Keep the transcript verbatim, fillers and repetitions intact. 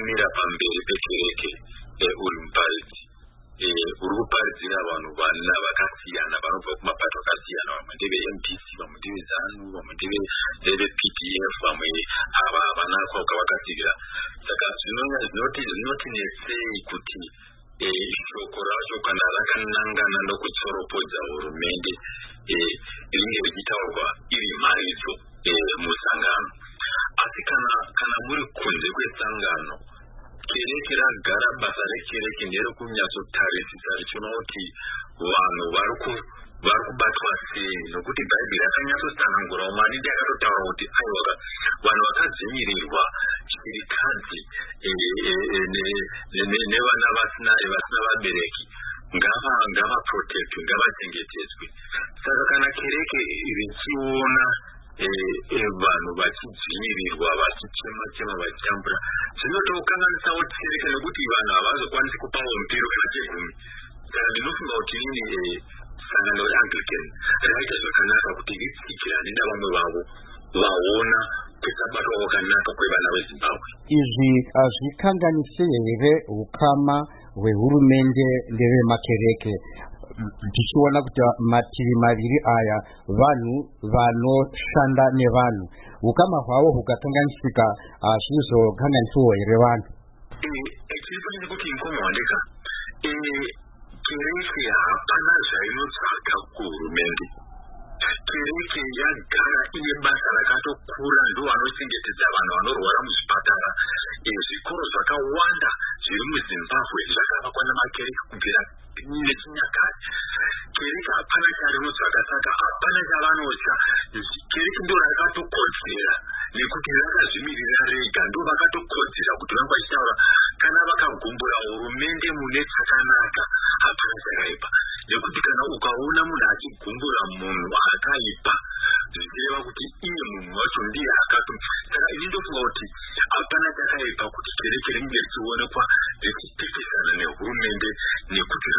wakamira pamberi pekereke uri muparidzi uri kuparidzira vanhu vana vakasiyana vanobva kumapato akasiyana, vamwe ndeve M P C, vamwe ndeve ZANU, vamwe ndeve ndeve P D F, vamwe ava havana kwauka vakasivira. Saka zvinoti netsei kuti shoko racho kana rakanangana nokutsoropodza hurumende ringe richitaurwa iri mharidzo musangano. Asi kana kana muri kunze kwesangano, kereke ragara basa rekereke nderekunyatsotarisisa richiona kuti vanhu vari kubatwa sei, nokuti bhaibheri rakanyatsotsanangura. Mwari ndiye akatotaura kuti aiwa vanhu vakadzvinyirirwa, chirikadzi nevana vasina vabereki ngavaprotektwe, ngavachengetedzwe. Saka kana kereke richiona vanhu vachidzvinyirirwa, vachichema chema, vachitambura, zvinotokanganisawo kereke nekuti vanhu havazokwanisi kupawo mupiro kana chegumi. Saka ndinofunga kuti inini sangano reAnglican raita zvakanaka kuti ritsikirane navamwe vavo vaona kusabatwa kwakanaka kwevana veZimbabwe. Izvi hazvikanganise here ukama hwehurumende ndevemakereke, tichiona kuti mativi maviri aya vanhu vanoshanda nevanhu, ukama hwavo hukakanganisika hazvizokanganisiwo here vanhu? Chirifanira kuti mukoma wandeka kereke hapana zvainotsvaga kuhurumende. Kereke yagara ine basa rakatokura, ndo vanochengetedza vanhu vanorwara muzvipatara. Zvikoro zvakawanda zviri muZimbabwe zvakavakwa namakereke kubvira nechinyakare. Kereke hapana charinotsvaga, saka hapana chavanotya. Kereke ndo rakatokodzera nekuti rakazvimirira rega, ndo vakatokodzera kuti vange vachitaura kana vakagumbura hurumende mune chakanaka hapana chakaipa. Nekuti kana ukaona munhu achigumbura munhu akaipa, zvichireva kuti iye munhu wacho ndiye akato. Saka ini ndofunga kuti hapana chakaipa kuti kereke ringe richionekwa richipikisana nehurumende, nekuti